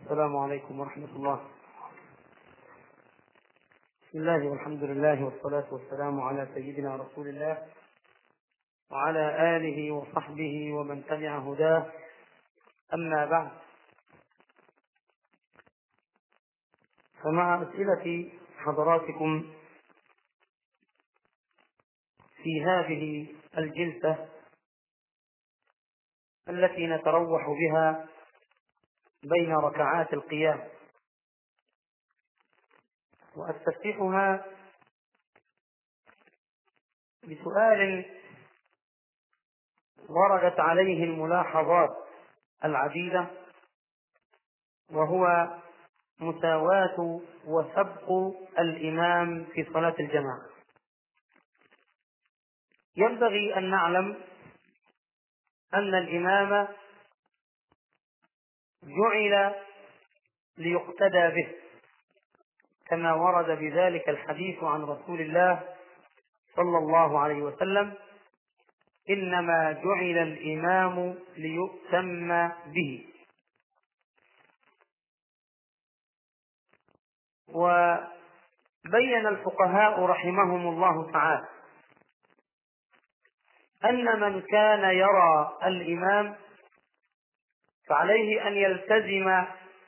السلام عليكم ورحمة الله. بسم الله والحمد لله والصلاة والسلام على سيدنا رسول الله وعلى آله وصحبه ومن تبع هداه. أما بعد، فمع أسئلة حضراتكم في هذه الجلسة التي نتروح بها بين ركعات القيام، وأستفتحها بسؤال وردت عليه الملاحظات العديدة، وهو مساواة وسبق الإمام في صلاة الجماعة. ينبغي أن نعلم أن الإمام جعل ليقتدى به، كما ورد بذلك الحديث عن رسول الله صلى الله عليه وسلم: إنما جعل الإمام ليؤتم به. وبين الفقهاء رحمهم الله تعالى أن من كان يرى الإمام فعليه أن يلتزم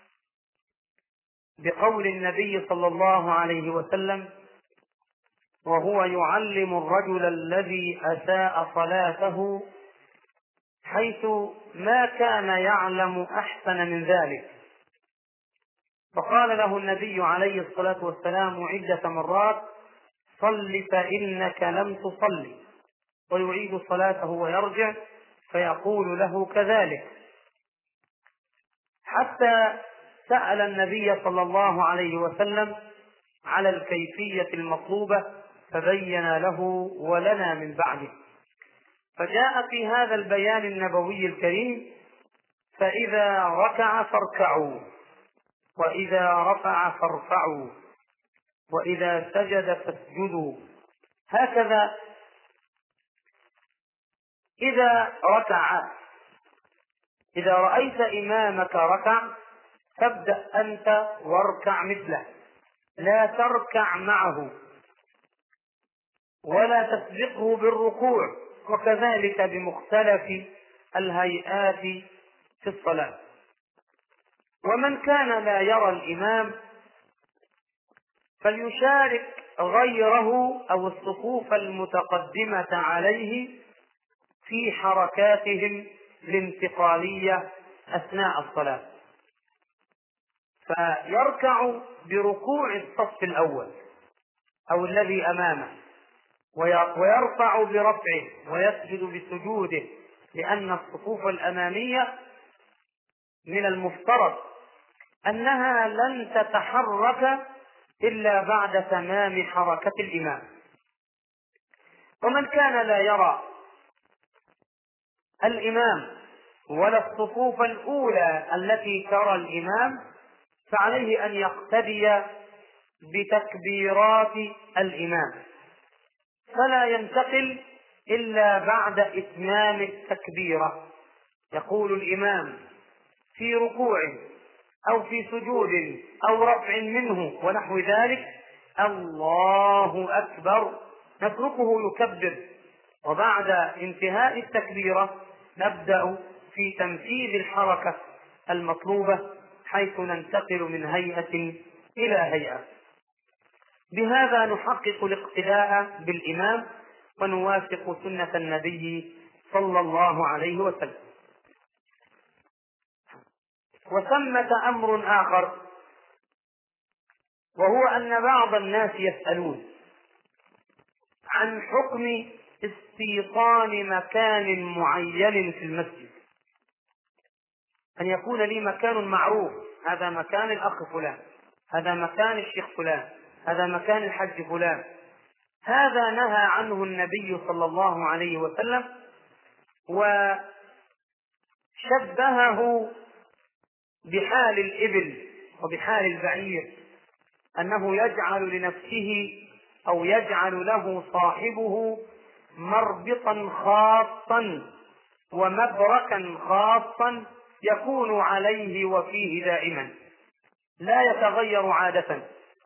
بقول النبي صلى الله عليه وسلم، وهو يعلم الرجل الذي أساء صلاته حيث ما كان يعلم أحسن من ذلك، فقال له النبي عليه الصلاة والسلام عدة مرات: صل فإنك لم تصلي، ويعيد صلاته ويرجع فيقول له كذلك، حتى سأل النبي صلى الله عليه وسلم على الكيفية المطلوبة فبين له ولنا من بعده. فجاء في هذا البيان النبوي الكريم: فإذا ركع فاركعوا، وإذا رفع فارفعوا، وإذا سجد فاسجدوا. هكذا إذا ركع، إذا رأيت إمامك ركع تبدأ أنت واركع مثله، لا تركع معه ولا تسبقه بالركوع، وكذلك بمختلف الهيئات في الصلاة. ومن كان لا يرى الإمام فليشارك غيره أو الصفوف المتقدمة عليه في حركاتهم الانتقالية أثناء الصلاة، فيركع بركوع الصف الأول أو الذي أمامه، ويرفع برفعه، ويسجد بسجوده، لأن الصفوف الأمامية من المفترض أنها لن تتحرك إلا بعد تمام حركة الإمام. ومن كان لا يرى الإمام ولا الصفوف الأولى التي ترى الإمام فعليه أن يقتدي بتكبيرات الإمام، فلا ينتقل إلا بعد إتمام التكبيرة. يقول الإمام في ركوع أو في سجود أو رفع منه ونحو ذلك: الله أكبر، نتركه يكبر، وبعد انتهاء التكبيرة نبدأ في تنفيذ الحركة المطلوبة، حيث ننتقل من هيئة إلى هيئة. بهذا نحقق الاقتداء بالإمام ونوافق سنة النبي صلى الله عليه وسلم. وثمة أمر آخر، وهو أن بعض الناس يسألون عن حكم استيطان مكان معين في المسجد، أن يكون لي مكان معروف: هذا مكان الأخ فلان، هذا مكان الشيخ فلان، هذا مكان الحج فلان. هذا نهى عنه النبي صلى الله عليه وسلم، وشبهه بحال الإبل وبحال البعير، أنه يجعل لنفسه أو يجعل له صاحبه مربطا خاصا ومبركا خاصا يكون عليه وفيه دائما. لا يتغير عادة،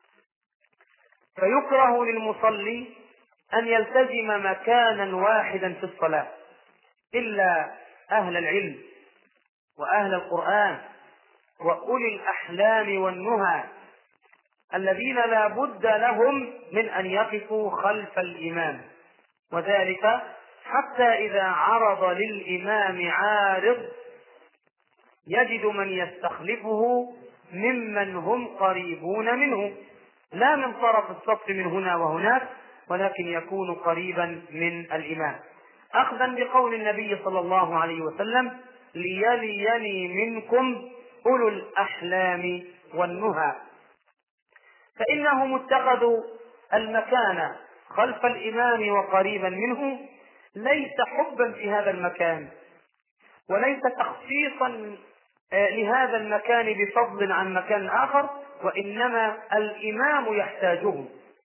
فيكره للمصلي أن يلتزم مكانا واحدا في الصلاة إلا أهل العلم وأهل القرآن وأولي الأحلام والنهى الذين لا بد لهم من أن يقفوا خلف الإمام، وذلك حتى إذا عرض للإمام عارض يجد من يستخلفه ممن هم قريبون منه، لا من طرف الصف من هنا وهناك، ولكن يكون قريبا من الإمام، أخذا بقول النبي صلى الله عليه وسلم: ليليني منكم أولو الأحلام والنهى. فإنهم اتخذوا المكان خلف الإمام وقريبا منه ليس حبا في هذا المكان، وليس تخصيصا لهذا المكان بفضل عن مكان آخر، وإنما الإمام يحتاجهم،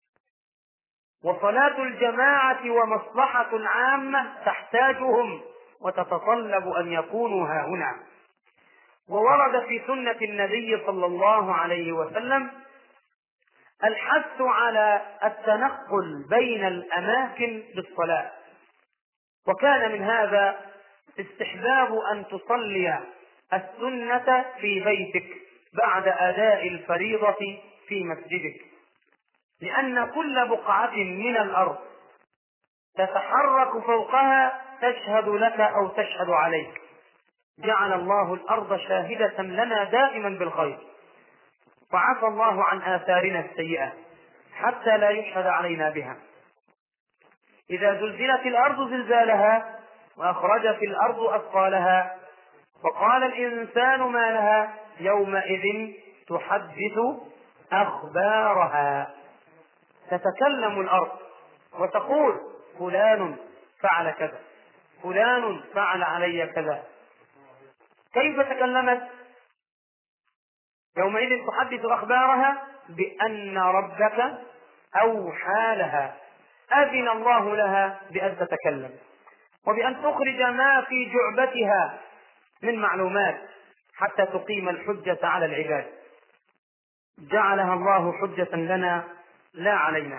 وصلاة الجماعة ومصلحة العامة تحتاجهم وتتطلب أن يكونوا هاهنا. وورد في سنة النبي صلى الله عليه وسلم الحث على التنقل بين الأماكن بالصلاة، وكان من هذا استحباب أن تصلي السنة في بيتك بعد أداء الفريضة في مسجدك، لأن كل بقعة من الأرض تتحرك فوقها تشهد لك أو تشهد عليك. جعل الله الأرض شاهدة لنا دائما بالخير، وعفى الله عن آثارنا السيئة حتى لا يشهد علينا بها. إذا زلزلت الأرض زلزالها وأخرجت الأرض أثقالها وقال الإنسان ما لها يومئذ تحدث أخبارها، تتكلم الأرض وتقول: فلان فعل كذا، فلان فعل علي كذا. كيف تكلمت؟ يومئذ تحدث أخبارها بأن ربك أوحى لها، أذن الله لها بأن تتكلم وبأن تخرج ما في جعبتها من معلومات حتى تقيم الحجة على العباد. جعلها الله حجة لنا لا علينا.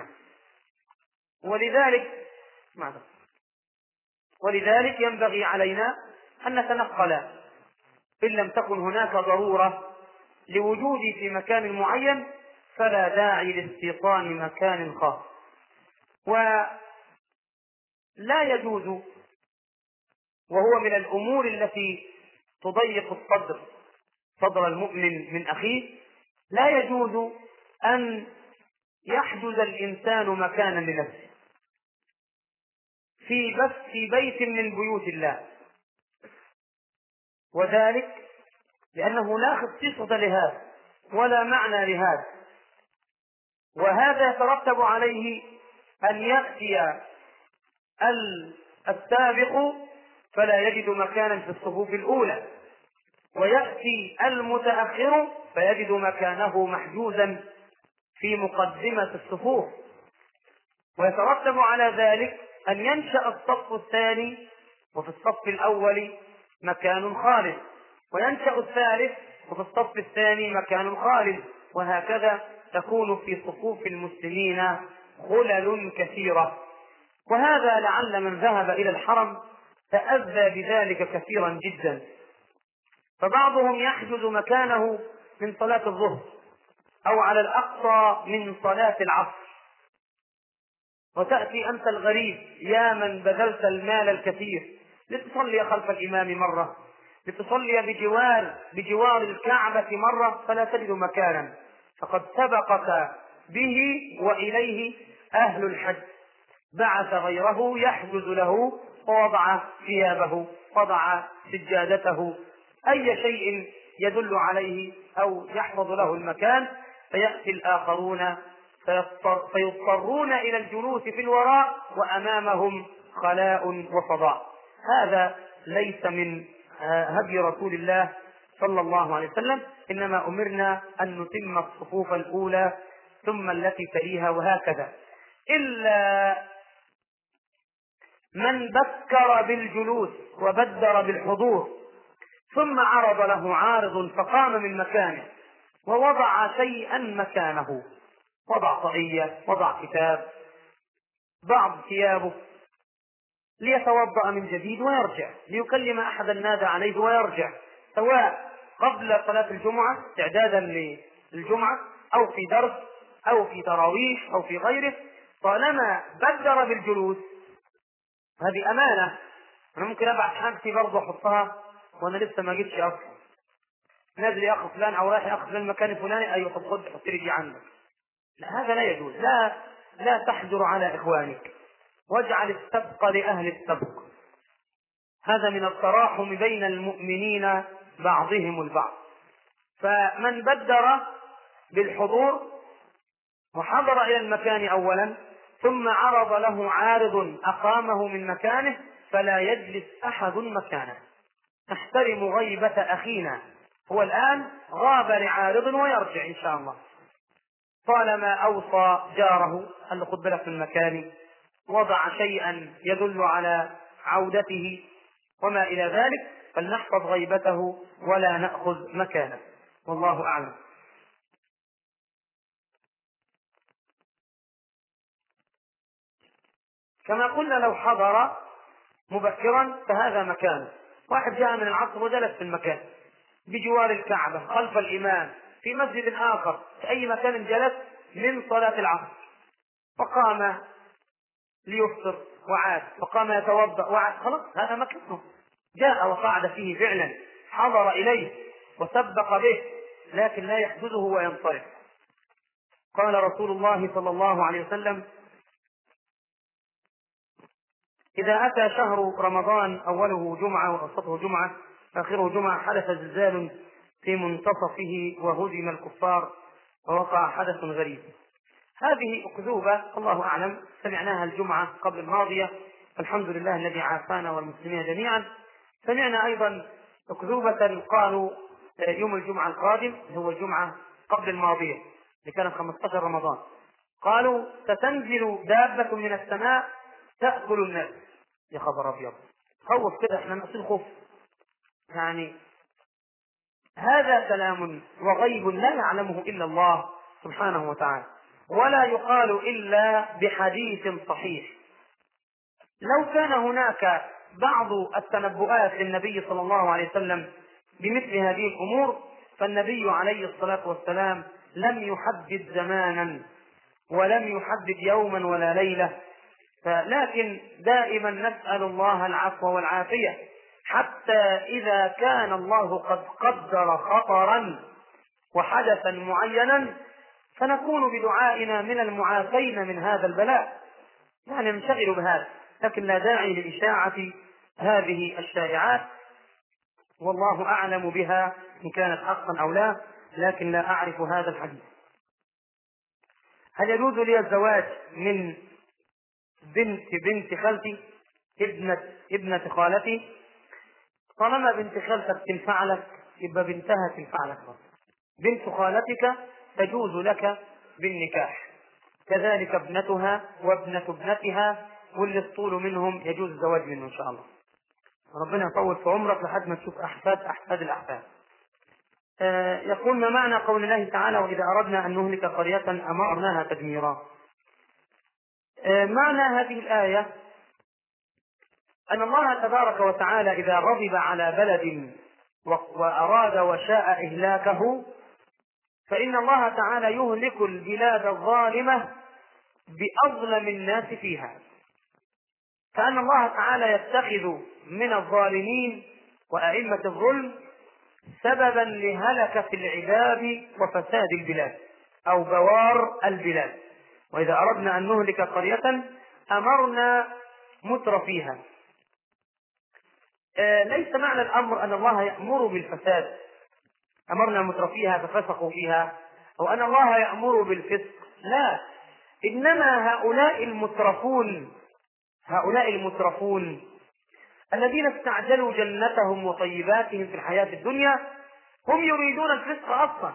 ولذلك ينبغي علينا أن نتنقل إن لم تكن هناك ضرورة لوجودي في مكان معين، فلا داعي لاستيطان مكان خاص. ولا يجوز، وهو من الأمور التي تضيق الصدر، صدر المؤمن من أخيه، لا يجوز أن يحجز الإنسان مكانا لنفسه في بيت من بيوت الله، وذلك لأنه لا خصيصة لهذا ولا معنى لهذا، وهذا يترتب عليه أن يأتي السابق فلا يجد مكانا في الصفوف الأولى، ويأتي المتأخر فيجد مكانه محجوزا في مقدمة الصفوف، ويترتب على ذلك أن ينشأ الصف الثاني وفي الصف الأول مكان خالٍ، وينشأ الثالث وفي الصف الثاني مكان خالٍ، وهكذا تكون في صفوف المسلمين خلل كثيرة. وهذا لعل من ذهب إلى الحرم تأذى بذلك كثيرا جدا، فبعضهم يحجز مكانه من صلاة الظهر أو على الأقصى من صلاة العصر، وتأتي أنت الغريب يا من بذلت المال الكثير لتصلي خلف الإمام مرة، لتصلي بجوار الكعبة مرة، فلا تجد مكانا، فقد سبقك به وإليه أهل الحج، بعث غيره يحجز له ووضع ثيابه، وضع سجادته، أي شيء يدل عليه أو يحفظ له المكان، فيأتي الآخرون فيضطرون إلى الجلوس في الوراء وأمامهم خلاء وفضاء. هذا ليس من هدي رسول الله صلى الله عليه وسلم، إنما أمرنا أن نتم الصفوف الأولى ثم التي تليها، وهكذا. إلا من بكر بالجلوس وبدر بالحضور ثم عرض له عارض فقام من مكانه ووضع شيئا مكانه، وضع طاقية، وضع كتاب، بعض ثيابه، ليتوضأ من جديد ويرجع، ليكلم أحدا نادى عليه ويرجع، سواء قبل صلاة الجمعة استعدادا للجمعة أو في درس أو في تراويح أو في غيره، طالما بدر بالجلوس هذه أمانة. أنا ممكن أبعث حاجتي برضه أحطها وأنا لسه ما جيتش أصلا، نازل يا أخ فلان أو رايح يا أخ فلان المكان الفلاني، أيوة طب خد حط لي دي عندك. لا، هذا لا يجوز، لا تحجر على إخوانك، واجعل السبق لأهل السبق. هذا من التراحم بين المؤمنين بعضهم البعض. فمن بدر بالحضور وحضر إلى المكان أولا ثم عرض له عارض أقامه من مكانه فلا يجلس أحد مكانه، نحترم غيبة أخينا، هو الآن غاب لعارض ويرجع إن شاء الله، طالما أوصى جاره أن خد بالك من مكاني، وضع شيئا يدل على عودته وما إلى ذلك، فلنحفظ غيبته ولا نأخذ مكانه، والله أعلم. كما قلنا لو حضر مبكرا فهذا مكانه، واحد جاء من العصر وجلس في المكان بجوار الكعبة خلف الإمام في مسجد آخر في أي مكان جلس من صلاة العصر، فقام ليفطر وعاد، فقام يتوضأ وعاد، خلاص هذا مكانه، جاء وقعد فيه فعلا، حضر إليه وسبق به، لكن لا يحدثه وينصرف. قال رسول الله صلى الله عليه وسلم: إذا أتى شهر رمضان أوله جمعة وأوسطه جمعة آخره جمعة حدث زلزال في منتصفه وهزم الكفار ووقع حدث غريب. هذه أكذوبة الله أعلم، سمعناها الجمعة قبل الماضية، الحمد لله الذي عافانا والمسلمين جميعا. سمعنا أيضا أكذوبة قالوا يوم الجمعة القادم هو الجمعة قبل الماضية اللي كانت 15 رمضان، قالوا ستنزل دابة من السماء تأكل الناس. يا خبر أبيض، خوف كده، احنا نقصد خوف يعني. هذا كلام وغيب لا يعلمه إلا الله سبحانه وتعالى، ولا يقال إلا بحديث صحيح. لو كان هناك بعض التنبؤات للنبي صلى الله عليه وسلم بمثل هذه الأمور فالنبي عليه الصلاة والسلام لم يحدد زمانا ولم يحدد يوما ولا ليلة، لكن دائما نسأل الله العفو والعافية، حتى إذا كان الله قد قدر خطرا وحدثا معينا فنكون بدعائنا من المعافين من هذا البلاء، يعني ننشغل بهذا، لكن لا داعي لإشاعة هذه الشائعات، والله أعلم بها إن كانت حقا أو لا، لكن لا أعرف هذا الحديث. هل يجوز لي الزواج من بنت خالتي ابنة خالتي؟ طالما بنت خالتك تنفع لك يبقى بنتها تنفع لك، بنت خالتك تجوز لك بالنكاح، كذلك ابنتها وابنة ابنتها، واللي الطول منهم يجوز الزواج منه إن شاء الله. ربنا يطول في عمرك لحد ما تشوف أحفاد الأحفاد. يقول: ما معنى قول الله تعالى: وإذا أردنا أن نهلك قرية أمرناها تدميرا؟ معنى هذه الآية أن الله تبارك وتعالى إذا غضب على بلد وأراد وشاء إهلاكه فإن الله تعالى يهلك البلاد الظالمة بأظلم الناس فيها، فأن الله تعالى يتخذ من الظالمين وأئمة الظلم سببا لهلكة العباد وفساد البلاد أو بوار البلاد. وإذا أردنا أن نهلك قرية أمرنا مترفيها. ليس معنى الأمر أن الله يأمر بالفساد، أمرنا مترفيها ففسقوا فيها، أو أن الله يأمر بالفسق، لا، إنما هؤلاء المترفون الذين استعجلوا جنتهم وطيباتهم في الحياة الدنيا هم يريدون الفسق أصلا،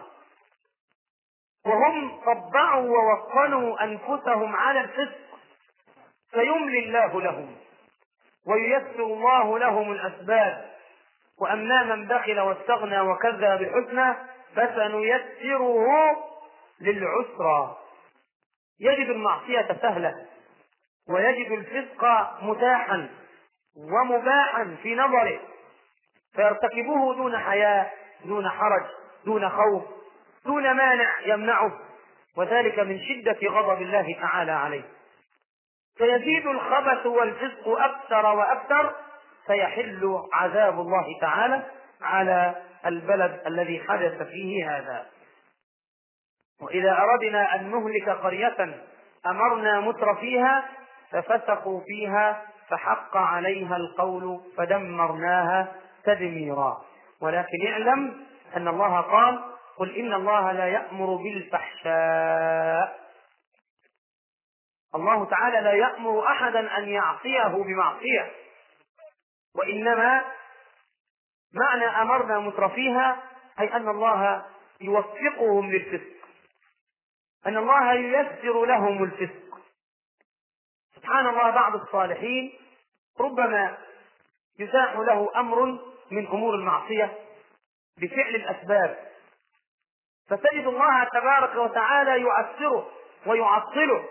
وهم طبعوا ووطنوا أنفسهم على الفسق، فيملي الله لهم وييسر الله لهم الأسباب. وأما من بخل واستغنى وكذب بالحسنى فسنيسره للعسرى. يجد المعصية سهلة، ويجد الفسق متاحا ومباحا في نظره، فيرتكبه دون حياء، دون حرج، دون خوف، دون مانع يمنعه، وذلك من شدة غضب الله تعالى عليه. فيزيد الخبث والفسق أكثر وأكثر، فيحل عذاب الله تعالى على البلد الذي حدث فيه هذا. وإذا أردنا أن نهلك قرية أمرنا متر فيها ففسقوا فيها فحق عليها القول فدمرناها تدميرا. ولكن اعلم أن الله قال: قل إن الله لا يأمر بالفحشاء. الله تعالى لا يأمر أحدا أن يعصيه بمعصية، وإنما معنى أمرنا مترفيها أي أن الله يوفقهم للفسق، أن الله ييسر لهم الفسق. سبحان الله، بعض الصالحين ربما يتاح له أمر من أمور المعصية بفعل الأسباب، فتجد الله تبارك وتعالى يعسره ويعطله.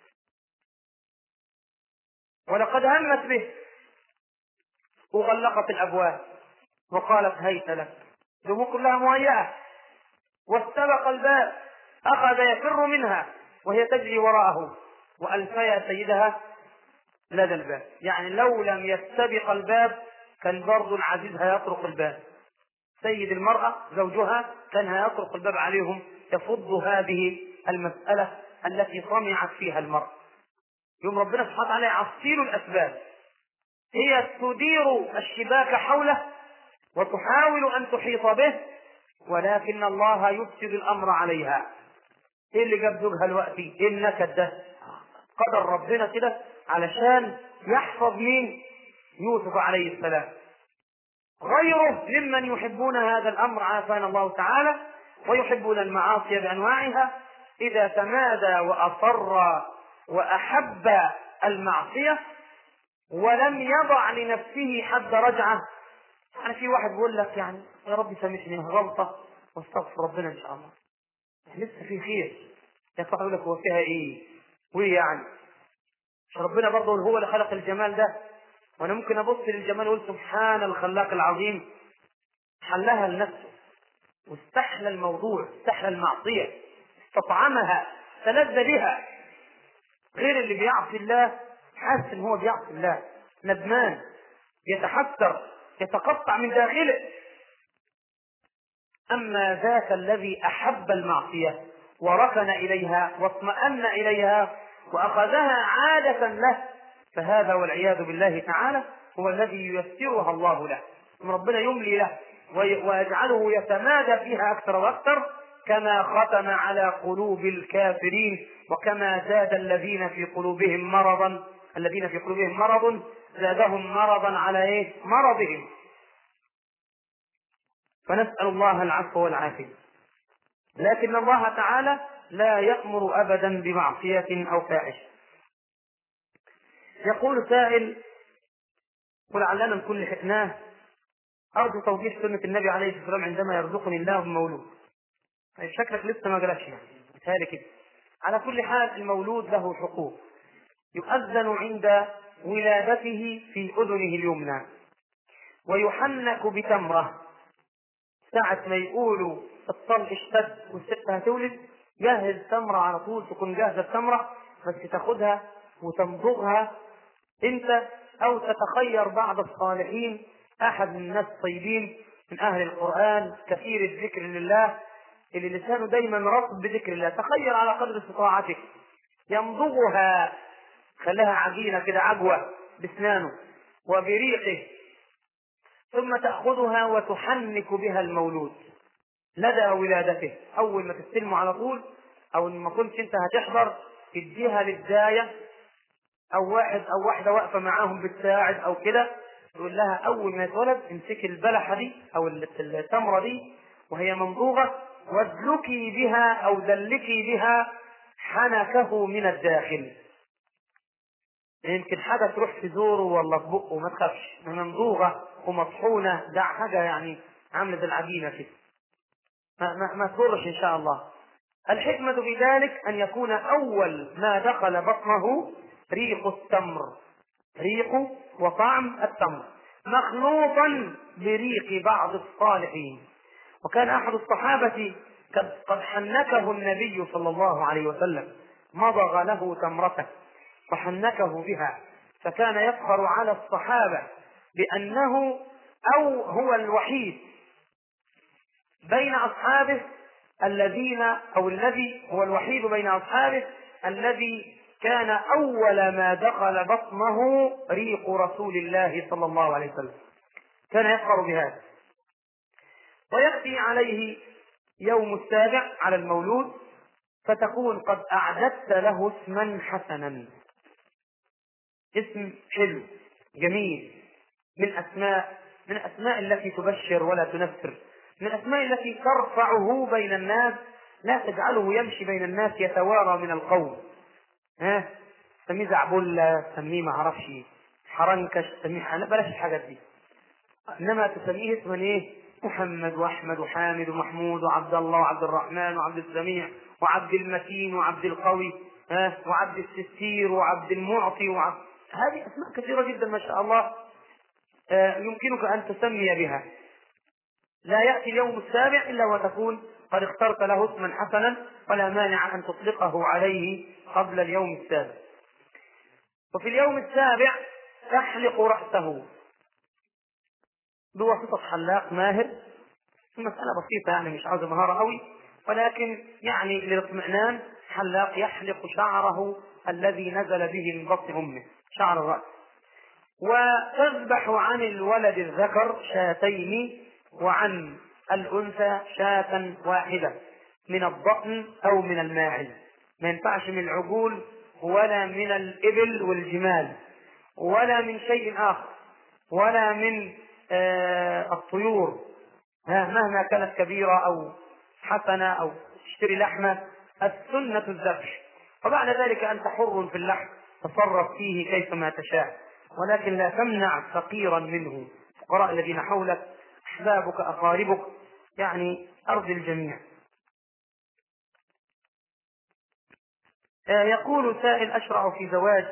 ولقد همت به وغلقت الأبواب وقالت هيت لك، الأمور كلها مهيئة، واستبق الباب أخذ يفر منها وهي تجري وراءه، وألفيا سيدها لدى الباب. يعني لو لم يستبق الباب كان برضو العزيز هيطرق الباب، سيد المرأة زوجها كان هيطرق الباب عليهم، يفض هذه المسألة التي طمعت فيها المرأة. يوم ربنا سبحانه وتعالى يعصيل الأسباب، هي تدير الشباك حوله وتحاول أن تحيط به، ولكن الله يفسد الأمر عليها. ايه اللي جاب زوجها دلوقتي؟ ايه النكد ده؟ قدر ربنا كده علشان يحفظ مين؟ يوسف عليه السلام. غيره ممن يحبون هذا الأمر عافانا الله تعالى، ويحبون المعاصي بأنواعها، إذا تمادى وأصر وأحب المعصية ولم يضع لنفسه حد رجعة. يعني في واحد بيقول لك يعني يا رب سامحني غلطة واستغفر ربنا إن شاء الله، لسه في خير. يقول لك هو فيها ايه؟ وايه يعني؟ ربنا برضه هو اللي خلق الجمال ده، وانا ممكن ابص للجمال واقول سبحان الخلاق العظيم، حلها لنفسه واستحلى الموضوع، استحلى المعصية، استطعمها، تلذ بها. غير اللي بيعصي الله حاسس ان هو بيعصي الله، ندمان، يتحسر، يتقطع من داخله. أما ذاك الذي أحب المعصية وركن إليها واطمأن إليها وأخذها عادة له، فهذا والعياذ بالله تعالى هو الذي ييسرها الله له، ربنا يملي له ويجعله يتمادى فيها أكثر وأكثر، كما ختم على قلوب الكافرين، وكما زاد الذين في قلوبهم مرض زادهم مرضا على إيه؟ مرضهم. فنسأل الله العفو والعافية. لكن الله تعالى لا يأمر أبدا بمعصية أو فاحشة. يقول سائل: ولعلنا نكون لحقناه، أرجو توضيح سنة النبي عليه الصلاة والسلام عندما يرزقني الله بمولود. شكلك لسه ما جالكش يعني، مثالي كده. على كل حال المولود له حقوق. يؤذن عند ولادته في أذنه اليمنى، ويحنك بتمرة. ساعة ما يقولوا الطلق اشتد والست هتولد، جهز تمرة على طول، تكون جاهزة التمرة، بس تاخدها وتمضغها انت، او تتخير بعض الصالحين، احد من الناس الطيبين من اهل القرآن كثير الذكر لله، اللي لسانه دايما رطب بذكر الله، تخير على قدر استطاعتك يمضغها، خلاها عجينة كده، عجوة باسنانه وبريقه، ثم تأخذها وتحنك بها المولود لدى ولادته. أول ما تستلمه على طول، أو ما كنت أنت هتحضر، تديها للداية أو واحد أو واحدة واقفة معاهم بتساعد أو كده، تقول لها أول ما يتولد امسكي البلحة دي أو التمرة دي وهي ممضوغة، وادلكي بها أو دلكي بها حنكه من الداخل. يمكن حاجة تروح في زوره والله في بقه، ما تخافش، ممضوغة ومطحونة، ده حاجة يعني عاملة زي العجينة كده، ما تضرش إن شاء الله. الحكمة في ذلك أن يكون أول ما دخل بطنه ريق التمر، ريق وطعم التمر مخلوطا بريق بعض الصالحين. وكان أحد الصحابة قد حنكه النبي صلى الله عليه وسلم، مضغ له تمرته وحنكه بها، فكان يفخر على الصحابة بأنه هو الوحيد بين أصحابه الذي هو الوحيد بين أصحابه الذي كان أول ما دخل بطنه ريق رسول الله صلى الله عليه وسلم. كان يفخر بهذا. ويأتي عليه يوم السابع على المولود، فتكون قد أعددت له اسما حسنا، اسم حلو جميل، من أسماء التي تبشر ولا تنفر، من الأسماء التي ترفعه بين الناس، لا تجعله يمشي بين الناس يتوارى من القوم. سميه زعبلة، سميه ما اعرفش حرنكش، سميه بلاش الحاجات دي، انما تسميه اسما ايه؟ محمد واحمد وحامد ومحمود وعبد الله وعبد الرحمن وعبد السميع وعبد المتين وعبد القوي، وعبد الستير وعبد المعطي هذه اسماء كثيرة جدا ما شاء الله يمكنك ان تسمي بها. لا يأتي اليوم السابع إلا وتكون قد اخترت له اسما حسنا، ولا مانع أن تطلقه عليه قبل اليوم السابع. وفي اليوم السابع تحلق رأسه بواسطة حلاق ماهر، مسألة بسيطة يعني مش عاوزة مهارة قوي، ولكن يعني للاطمئنان حلاق يحلق شعره الذي نزل به من بطن أمه، شعر الرأس. وتذبح عن الولد الذكر شاتين، وعن الأنثى شاة واحدة من الضأن أو من الماعز. ما ينفعش من العجول ولا من الإبل والجمال ولا من شيء آخر ولا من الطيور مهما كانت كبيرة أو حسنة أو تشتري لحمة. السنة الذبح، وبعد ذلك أنت حر في اللحم، تصرف فيه كيفما تشاء، ولكن لا تمنع فقيرا منه. الفقراء الذين حولك، أحبابك، أقاربك، يعني أرض الجميع. يقول سائل: أشرع في زواج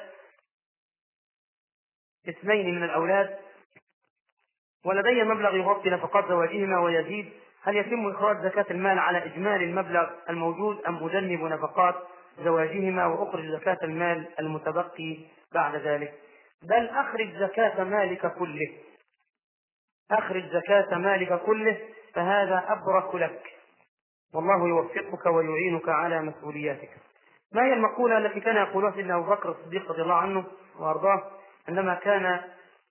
اثنين من الأولاد ولدي مبلغ يغطي نفقات زواجهما ويزيد، هل يتم إخراج زكاة المال على إجمالي المبلغ الموجود أم أجنب نفقات زواجهما وأخرج زكاة المال المتبقي بعد ذلك؟ بل أخرج زكاة مالك كله، أخرج زكاة مالك كله، فهذا أبرك لك، والله يوفقك ويعينك على مسؤولياتك. ما هي المقولة التي كان يقولها سيدنا أبو بكر الصديق رضي الله عنه وأرضاه عندما كان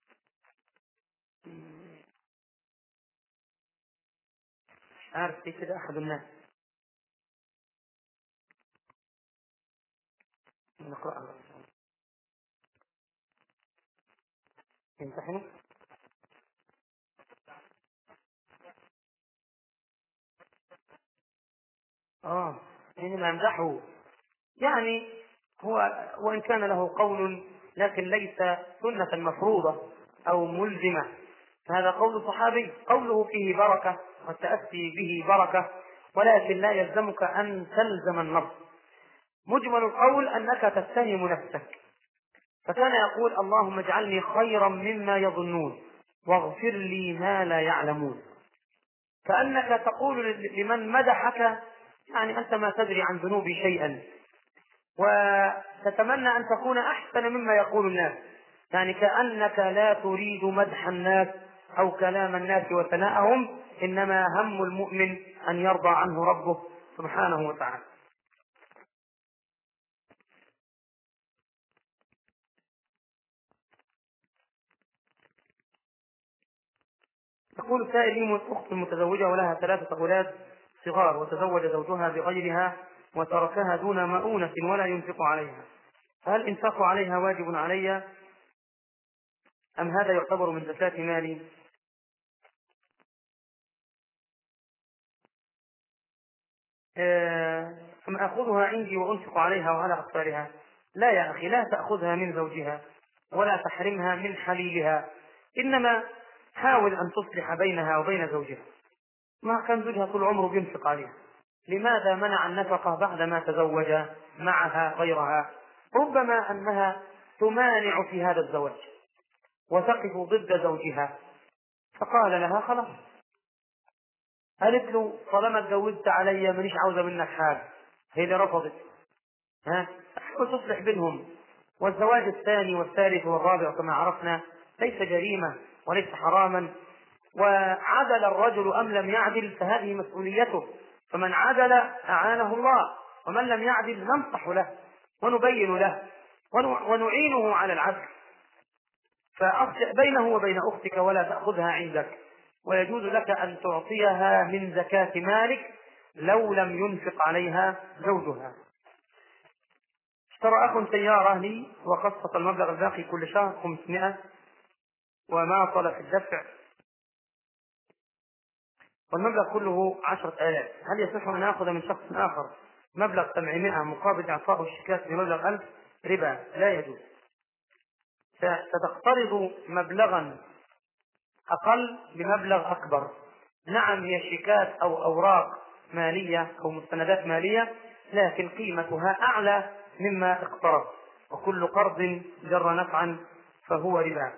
عارف في كده أحد الناس نقرأ يمتحنه حينما يمدحه، يعني هو وإن كان له قول لكن ليس سنة مفروضة أو ملزمة، فهذا قول صحابي، قوله فيه بركة والتأسي به بركة، ولكن لا يلزمك أن تلزم النص. مجمل القول أنك تتهم نفسك، فكان يقول: اللهم اجعلني خيرا مما يظنون واغفر لي ما لا يعلمون، كأنك تقول لمن مدحك يعني أنت ما تدري عن ذنوبي شيئا، وتتمنى أن تكون أحسن مما يقول الناس، يعني كأنك لا تريد مدح الناس أو كلام الناس وثناءهم، إنما هم المؤمن أن يرضى عنه ربه سبحانه وتعالى. تقول سائل: لي أخت متزوجة ولها 3 أولاد صغار، وتزوج زوجها بغيرها وتركها دون مؤونة ولا ينفق عليها، فهل الإنفاق عليها واجب علي أم هذا يعتبر من زكاة مالي؟ أم أخذها عندي وأنفق عليها وعلى أطفالها؟ لا يا أخي، لا تأخذها من زوجها ولا تحرمها من حليلها، إنما حاول أن تصلح بينها وبين زوجها، ما كان زوجها طول عمره بينفق عليها، لماذا منع النفقة بعدما تزوج معها غيرها؟ ربما أنها تمانع في هذا الزواج وتقف ضد زوجها، فقال لها خلاص. قالت له طالما اتجوزت علي مانيش عاوزة منك حاجة، هي اللي رفضت. تحاول تصلح بينهم. والزواج الثاني والثالث والرابع كما عرفنا ليس جريمة وليس حراما، وعدل الرجل أم لم يعدل فهذه مسؤوليته، فمن عدل أعانه الله، ومن لم يعدل ننصح له ونبين له ونعينه على العدل. فأصلح بينه وبين أختك ولا تأخذها عندك، ويجوز لك أن تعطيها من زكاة مالك لو لم ينفق عليها زوجها. اشترى أخ سيارة لي وقسط المبلغ الباقي كل شهر 500 وماطل في الدفع، والمبلغ كله 10,000. هل يصح أن آخذ من شخص آخر مبلغ 700 مقابل إعطاء الشيكات بمبلغ 1000؟ ربا، لا يجوز. ستقترض مبلغا أقل بمبلغ أكبر. نعم هي شيكات أو أوراق مالية أو مستندات مالية، لكن قيمتها أعلى مما اقترض، وكل قرض جر نفعا فهو ربا.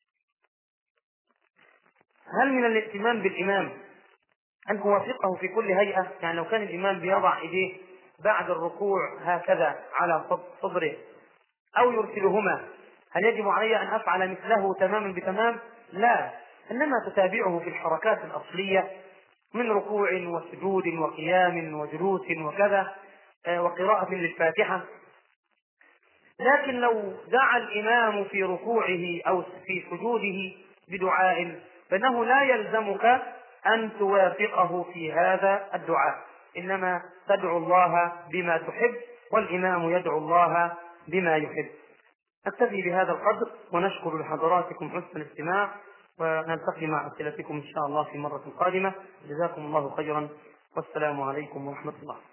هل من الائتمان بالإمام أن أوافقه في كل هيئة؟ يعني لو كان الإمام بيضع إيديه بعد الركوع هكذا على صدره أو يرسلهما، هل يجب علي أن أفعل مثله تماما بتمام؟ لا، إنما تتابعه في الحركات الأصلية من ركوع وسجود وقيام وجلوس وكذا، وقراءة للفاتحة. لكن لو دعا الإمام في ركوعه أو في سجوده بدعاء فإنه لا يلزمك أن توافقه في هذا الدعاء، إنما تدعو الله بما تحب والإمام يدعو الله بما يحب. نكتفي بهذا القدر ونشكر لحضراتكم حسن الاستماع، ونلتقي مع أسئلتكم إن شاء الله في مرة قادمة. جزاكم الله خيرا، والسلام عليكم ورحمة الله.